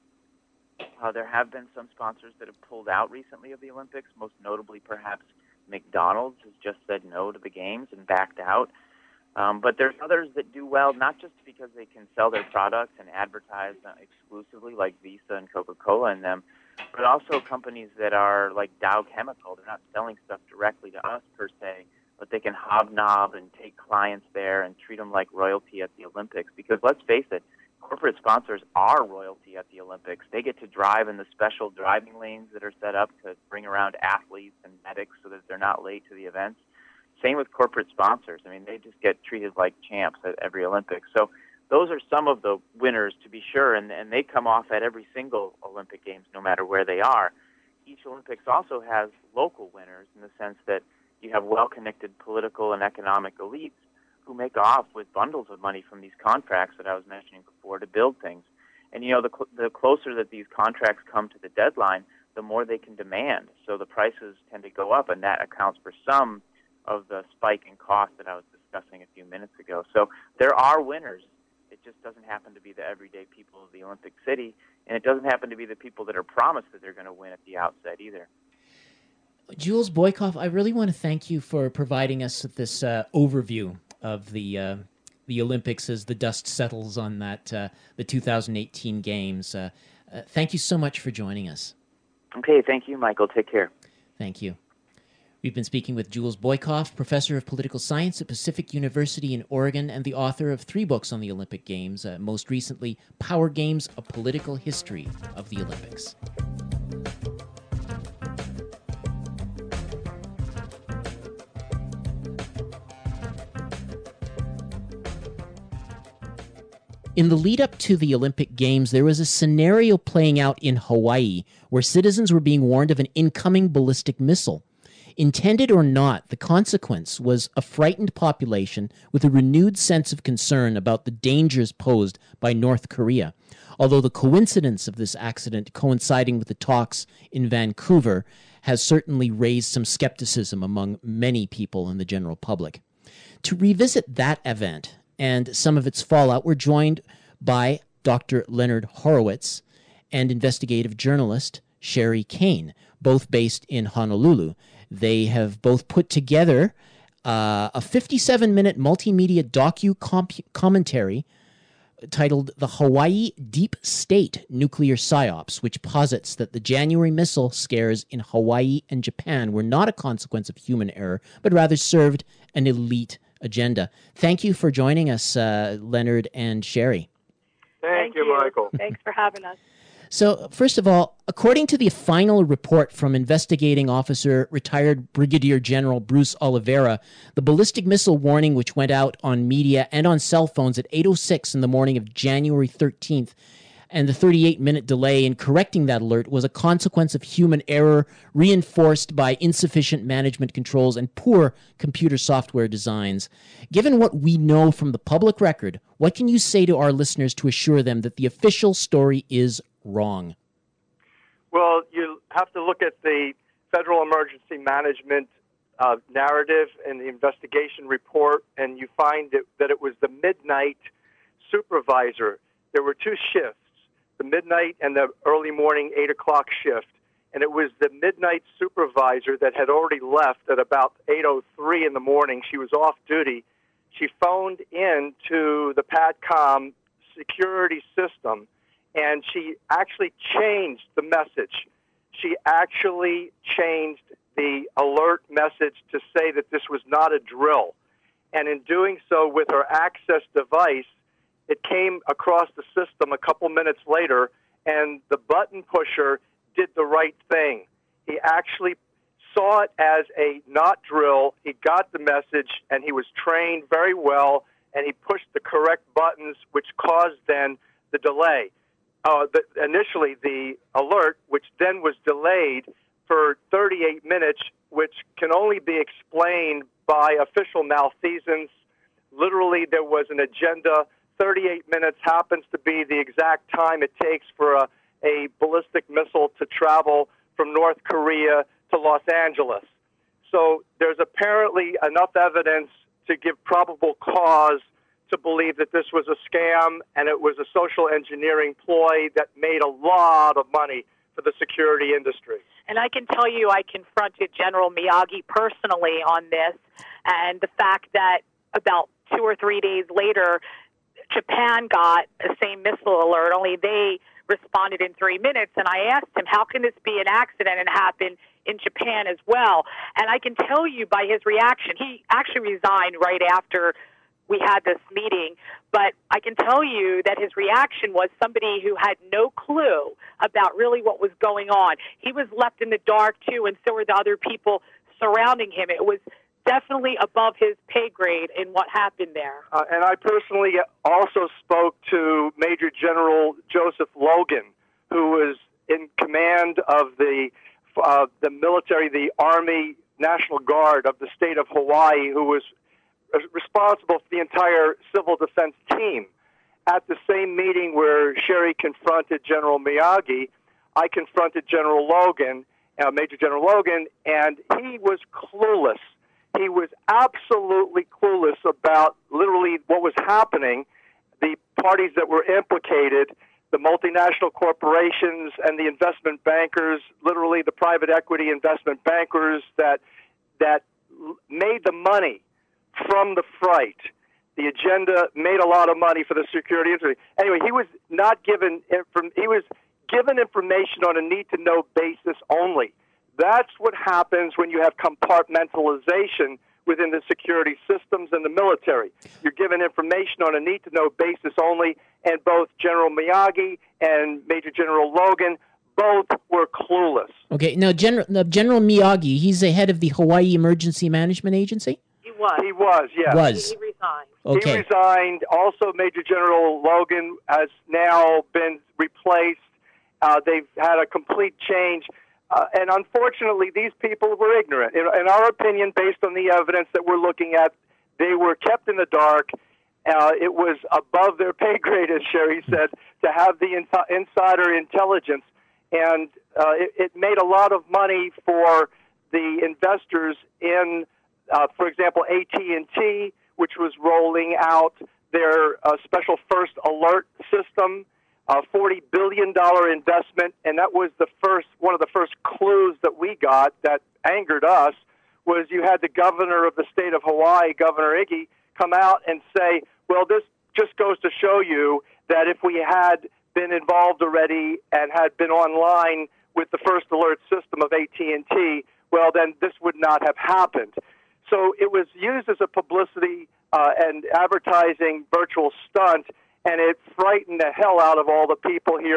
Uh, there have been some sponsors that have pulled out recently of the Olympics, most notably perhaps McDonald's has just said no to the games and backed out. Um, but there's others that do well, not just because they can sell their products and advertise uh, exclusively, like Visa and Coca-Cola in them, but also companies that are like Dow Chemical. They're not selling stuff directly to us per se, but they can hobnob and take clients there and treat them like royalty at the Olympics. Because let's face it, corporate sponsors are royalty at the Olympics. They get to drive in the special driving lanes that are set up to bring around athletes and medics so that they're not late to the events. Same with corporate sponsors. I mean, they just get treated like champs at every Olympics. So those are some of the winners, to be sure, and, and they come off at every single Olympic Games, no matter where they are. Each Olympics also has local winners in the sense that you have well-connected political and economic elites who make off with bundles of money from these contracts that I was mentioning before to build things. And, you know, the, cl- the closer that these contracts come to the deadline, the more they can demand. So the prices tend to go up, and that accounts for some of the spike in cost that I was discussing a few minutes ago. So there are winners. It just doesn't happen to be the everyday people of the Olympic City, and it doesn't happen to be the people that are promised that they're going to win at the outset either. Jules Boykoff, I really want to thank you for providing us with this uh, overview of the uh, the Olympics as the dust settles on that uh, the two thousand eighteen Games. Uh, uh, thank you so much for joining us. Okay, thank you, Michael. Take care. Thank you. We've been speaking with Jules Boykoff, professor of political science at Pacific University in Oregon and the author of three books on the Olympic Games, uh, most recently, Power Games, A Political History of the Olympics. In the lead up to the Olympic Games, there was a scenario playing out in Hawaii where citizens were being warned of an incoming ballistic missile. Intended or not, the consequence was a frightened population with a renewed sense of concern about the dangers posed by North Korea. Although the coincidence of this accident coinciding with the talks in Vancouver has certainly raised some skepticism among many people in the general public. To revisit that event and some of its fallout, we're joined by Doctor Leonard Horowitz and investigative journalist Sherry Kane, both based in Honolulu. They have both put together uh, a fifty-seven minute multimedia docu-commentary titled The Hawaii Deep State Nuclear Psyops, which posits that the January missile scares in Hawaii and Japan were not a consequence of human error, but rather served an elite agenda. Thank you for joining us, uh, Leonard and Sherry. Thank, Thank you, you, Michael. Thanks for having us. So, first of all, according to the final report from investigating officer retired Brigadier General Bruce Oliveira, the ballistic missile warning, which went out on media and on cell phones at eight oh six in the morning of January thirteenth, and the thirty-eight minute delay in correcting that alert was a consequence of human error reinforced by insufficient management controls and poor computer software designs. Given what we know from the public record, what can you say to our listeners to assure them that the official story is wrong? Well, you have to look at the Federal Emergency Management uh, narrative and the investigation report, and you find it, that it was the midnight supervisor. There were two shifts, the midnight and the early morning eight o'clock shift, and it was the midnight supervisor that had already left at about eight oh three in the morning. She was off duty. She phoned in to the PATCOM security system, and she actually changed the message. She actually changed the alert message to say that this was not a drill. And in doing so with her access device, it came across the system a couple minutes later, and the button pusher did the right thing. He actually saw it as a not drill. He got the message, and he was trained very well, and he pushed the correct buttons, which caused then the delay. Uh, the, initially, the alert, which then was delayed for thirty-eight minutes, which can only be explained by official malfeasance. Literally, there was an agenda. thirty-eight minutes happens to be the exact time it takes for a, a ballistic missile to travel from North Korea to Los Angeles. So there's apparently enough evidence to give probable cause to believe that this was a scam and it was a social engineering ploy that made a lot of money for the security industry. And I can tell you I confronted General Miyagi personally on this, and the fact that about two or three days later, Japan got the same missile alert, only they responded in three minutes. And I asked him, how can this be an accident and happen in Japan as well? And I can tell you by his reaction, he actually resigned right after we had this meeting, but I can tell you that his reaction was somebody who had no clue about really what was going on. He was left in the dark, too, and so were the other people surrounding him. It was definitely above his pay grade in what happened there. Uh, and I personally also spoke to Major General Joseph Logan, who was in command of the uh, the military, the Army National Guard of the state of Hawaii, who was responsible for the entire civil defense team. At the same meeting where Sherry confronted General Miyagi, I confronted General Logan, uh, Major General Logan, and he was clueless. He was absolutely clueless about literally what was happening, the parties that were implicated, the multinational corporations and the investment bankers, literally the private equity investment bankers that that made the money from the fright. The agenda made a lot of money for the security industry. Anyway, he was not given he was given information on a need-to-know basis only. That's what happens when you have compartmentalization within the security systems and the military. You're given information on a need-to-know basis only, and both General Miyagi and Major General Logan both were clueless. Okay, now General, uh, General Miyagi, he's the head of the Hawaii Emergency Management Agency? He was. He was, yes. Was. He resigned. Okay. He resigned. Also, Major General Logan has now been replaced. Uh, they've had a complete change. Uh, and unfortunately, these people were ignorant. In, in our opinion, based on the evidence that we're looking at, they were kept in the dark. Uh, it was above their pay grade, as Sherry said, to have the in- insider intelligence. And uh, it, it made a lot of money for the investors in, uh, for example, A T and T, which was rolling out their uh, special first alert system. A forty billion dollars investment, and that was the first one of the first clues that we got that angered us, was you had the governor of the state of Hawaii, Governor Iggy, come out and say, well, this just goes to show you that if we had been involved already and had been online with the first alert system of A T and T, well, then this would not have happened. So it was used as a publicity uh, and advertising virtual stunt, and it frightened the hell out of all the people here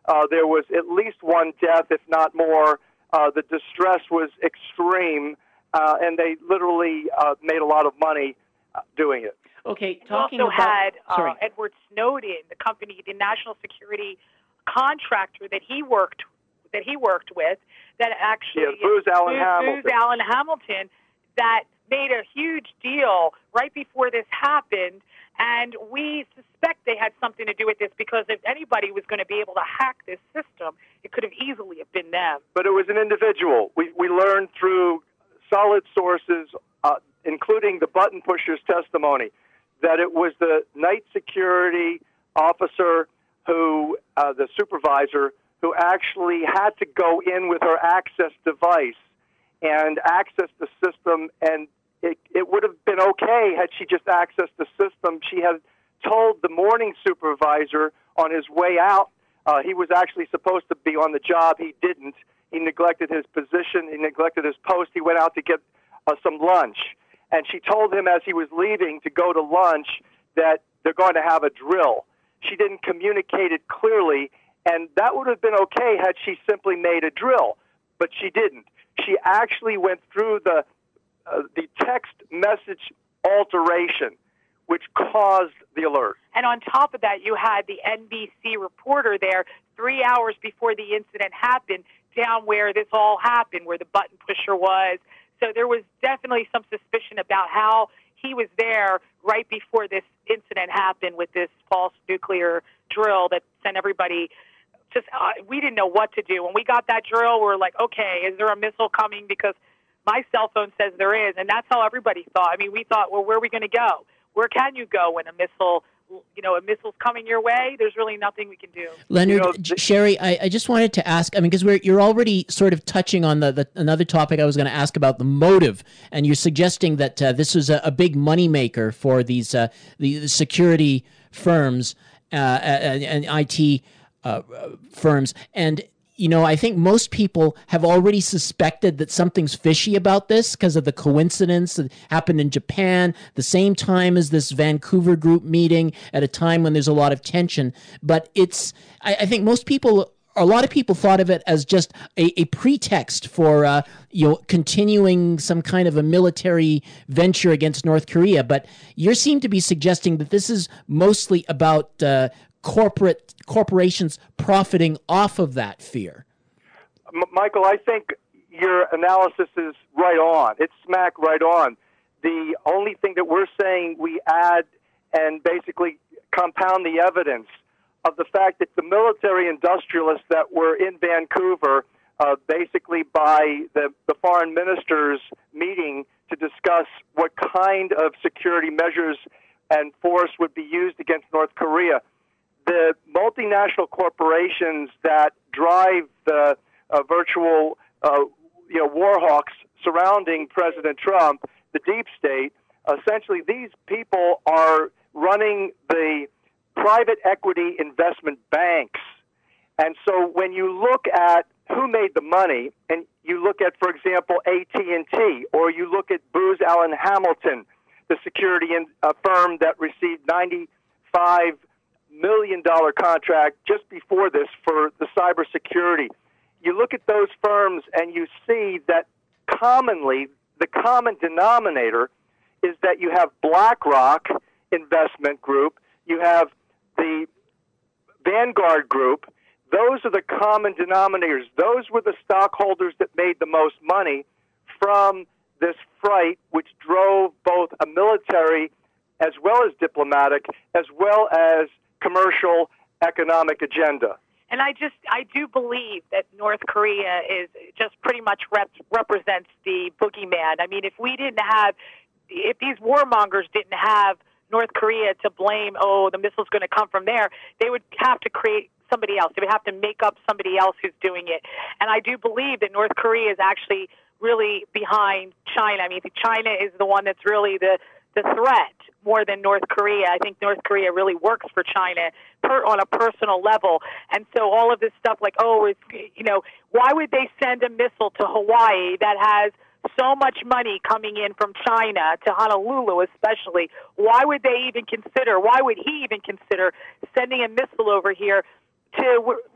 Uh, there was at least one death, if not more. Uh, the distress was extreme, uh, and they literally uh, made a lot of money uh, doing it. Okay, We talking also about had uh, sorry. Edward Snowden, the company, the national security contractor that he worked that he worked with, that actually yeah, Booz Allen Booz, Hamilton. Booz Allen Hamilton, that made a huge deal right before this happened, and we suspect they had something to do with this because if anybody was going to be able to hack this system, it could have easily have been them. But it was an individual. We we learned through solid sources, uh, including the button pusher's testimony, that it was the night security officer who, uh, the supervisor, who actually had to go in with her access device and access the system, and it, it would have been okay had she just accessed the system. She had told the morning supervisor on his way out, uh, he was actually supposed to be on the job. He didn't. He neglected his position. He neglected his post. He went out to get uh, some lunch. And she told him as he was leaving to go to lunch that they're going to have a drill. She didn't communicate it clearly, and that would have been okay had she simply made a drill, but she didn't. She actually went through the uh, the text message alteration, which caused the alert. And on top of that, you had the N B C reporter there three hours before the incident happened, down where this all happened, where the button pusher was. So there was definitely some suspicion about how he was there right before this incident happened with this false nuclear drill that sent everybody just, uh, we didn't know what to do. When we got that drill, we were like, okay, is there a missile coming? Because my cell phone says there is, and that's how everybody thought. I mean, we thought, well, where are we going to go? Where can you go when a missile, you know, a missile's coming your way? There's really nothing we can do. Leonard, You know, J- Sherry, I, I just wanted to ask, I mean, because we're you're already sort of touching on the, the another topic I was going to ask about, the motive, and you're suggesting that uh, this was a, a big moneymaker for these uh, the, the security firms uh, and, and I T uh, firms, and you know, I think most people have already suspected that something's fishy about this because of the coincidence that happened in Japan, the same time as this Vancouver group meeting at a time when there's a lot of tension. But it's, I, I think most people, a lot of people thought of it as just a, a pretext for, uh, you know, continuing some kind of a military venture against North Korea. But you seem to be suggesting that this is mostly about uh, corporate corporations profiting off of that fear. M- Michael, I think your analysis is right on. It's smack right on. The only thing that we're saying, we add and basically compound the evidence of the fact that the military industrialists that were in Vancouver, uh, basically by the, the foreign ministers meeting to discuss what kind of security measures and force would be used against North Korea, the multinational corporations that drive the uh, virtual, uh, you know, war hawks surrounding President Trump, the deep state, essentially these people are running the private equity investment banks. And so when you look at who made the money, and you look at, for example, A T and T, or you look at Booz Allen Hamilton, the security in, uh, firm that received ninety-five million dollar contract just before this for the cybersecurity. You look at those firms and you see that commonly the common denominator is that you have BlackRock Investment Group, you have the Vanguard Group. Those are the common denominators. Those were the stockholders that made the most money from this fright, which drove both a military as well as diplomatic, as well as commercial economic agenda. And I just, I do believe that North Korea is just pretty much rep, represents the boogeyman. I mean, if we didn't have, if these warmongers didn't have North Korea to blame, oh, the missile's going to come from there, they would have to create somebody else. They would have to make up somebody else who's doing it. And I do believe that North Korea is actually really behind China. I mean, China is the one that's really the, the threat more than North Korea. I think North Korea really works for China per, on a personal level. And so all of this stuff like, oh, it's, you know, why would they send a missile to Hawaii that has so much money coming in from China, to Honolulu especially? Why would they even consider, why would he even consider sending a missile over here to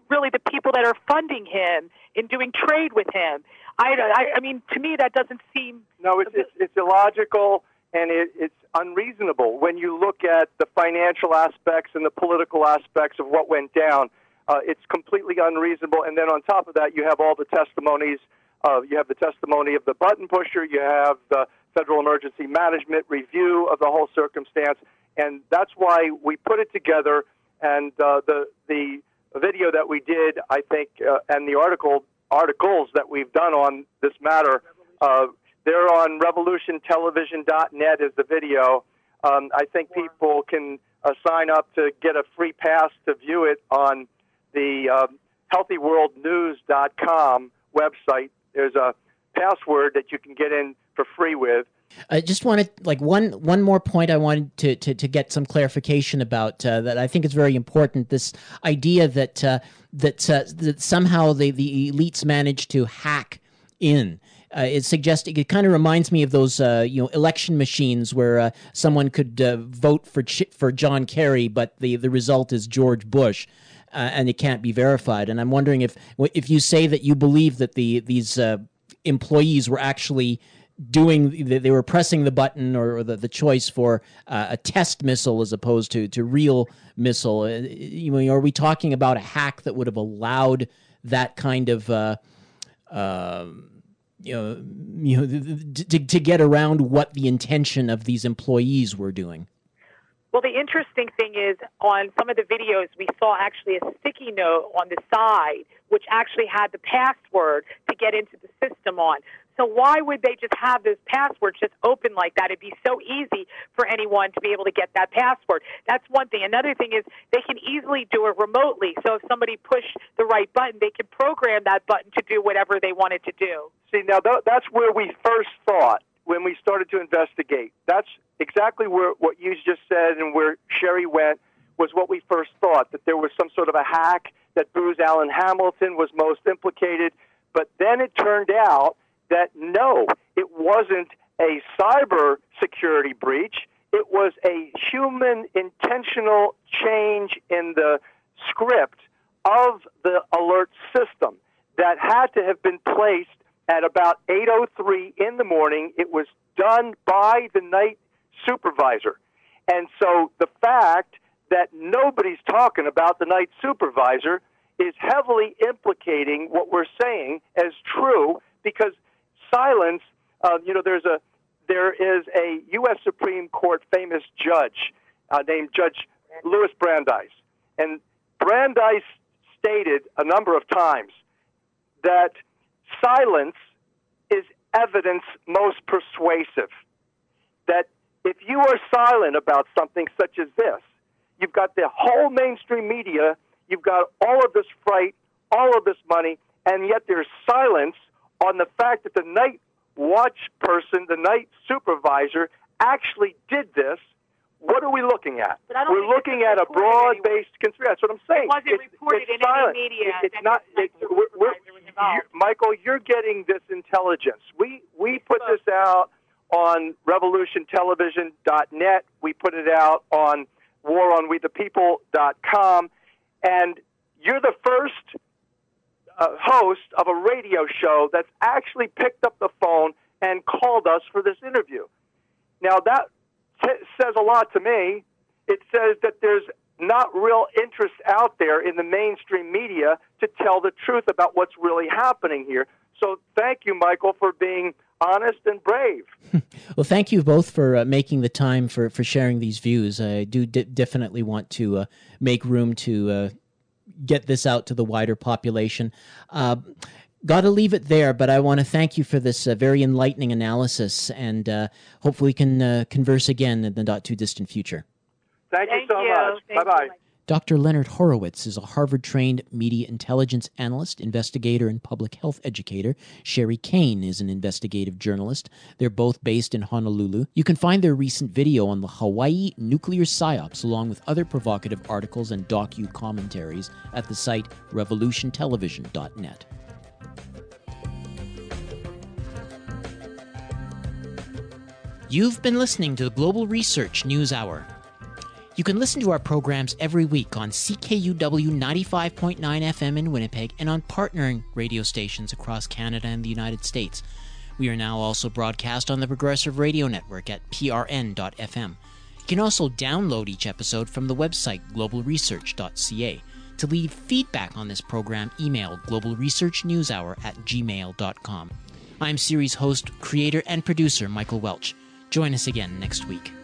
really the people that are funding him and doing trade with him. I, I, I mean, to me, that doesn't seem... No, it's, it's, it's illogical, and it, it's unreasonable when you look at the financial aspects and the political aspects of what went down. Uh, it's completely unreasonable. And then on top of that, you have all the testimonies. Uh, you have the testimony of the button pusher. You have the Federal Emergency Management review of the whole circumstance. And that's why we put it together. And uh, the the video that we did, I think, uh, and the article articles that we've done on this matter, uh, they're on revolution television dot net is the video. Um, I think people can uh, sign up to get a free pass to view it on the uh, healthy world news dot com website. There's a password that you can get in for free with. I just wanted, like, one one more point I wanted to to, to get some clarification about uh, that I think is very important. This idea that uh, that uh, that somehow the, the elites managed to hack in. Uh, it suggests it kind of reminds me of those uh, you know election machines where uh, someone could uh, vote for Ch- for John Kerry, but the, the result is George Bush. Uh, and it can't be verified. And I'm wondering if if you say that you believe that the these uh, employees were actually doing, they were pressing the button or the, the choice for uh, a test missile as opposed to, to real missile, uh, you know, are we talking about a hack that would have allowed that kind of, uh, uh, you know, you know, to, to get around what the intention of these employees were doing? Well, the interesting thing is on some of the videos, we saw actually a sticky note on the side, which actually had the password to get into the system on. So why would they just have those passwords just open like that? It'd be so easy for anyone to be able to get that password. That's one thing. Another thing is they can easily do it remotely. So if somebody pushed the right button, they can program that button to do whatever they wanted to do. See, now th- that's where we first thought when we started to investigate. That's exactly where what you just said and where Sherry went was what we first thought, that there was some sort of a hack, that Booz Allen Hamilton was most implicated. But then it turned out that no, it wasn't a cyber security breach. It was a human intentional change in the script of the alert system that had to have been placed at about eight oh three in the morning. It was done by the night supervisor. And so the fact that nobody's talking about the night supervisor is heavily implicating what we're saying as true, because silence, uh, you know, there's a there is a U S Supreme Court famous judge uh, named Judge Louis Brandeis. And Brandeis stated a number of times that silence is evidence most persuasive. That if you are silent about something such as this, you've got the whole mainstream media, you've got all of this fright, all of this money, and yet there's silence on the fact that the night watch person, the night supervisor, actually did this. What are we looking at? We're looking at a broad-based conspiracy. That's what I'm saying. It wasn't it's, reported it's in silent. any media. It, it's not. It, we're, we're, you're, Michael, you're getting this intelligence. We we put this out on revolution television dot net. We put it out on war on we the people dot com, and you're the first uh, host of a radio show that's actually picked up the phone and called us for this interview. Now that t- says a lot to me. It says that there's not real interest out there in the mainstream media to tell the truth about what's really happening here. So thank you, Michael, for being honest and brave. Well, thank you both for uh, making the time for, for sharing these views. I do d- definitely want to uh, make room to uh, get this out to the wider population. Uh, Got to leave it there, but I want to thank you for this uh, very enlightening analysis, and uh, hopefully we can uh, converse again in the not-too-distant future. Thank, Thank you so you. much. Thank Bye-bye. you. Doctor Leonard Horowitz is a Harvard-trained media intelligence analyst, investigator, and public health educator. Sherry Kane is an investigative journalist. They're both based in Honolulu. You can find their recent video on the Hawaii nuclear psyops, along with other provocative articles and docu-commentaries, at the site revolution television dot net. You've been listening to the Global Research News Hour. You can listen to our programs every week on C K U W ninety-five point nine F M in Winnipeg and on partnering radio stations across Canada and the United States. We are now also broadcast on the Progressive Radio Network at P R N dot F M. You can also download each episode from the website global research dot c a. To leave feedback on this program, email globalresearchnewshour at gmail dot com. I'm series host, creator, and producer Michael Welch. Join us again next week.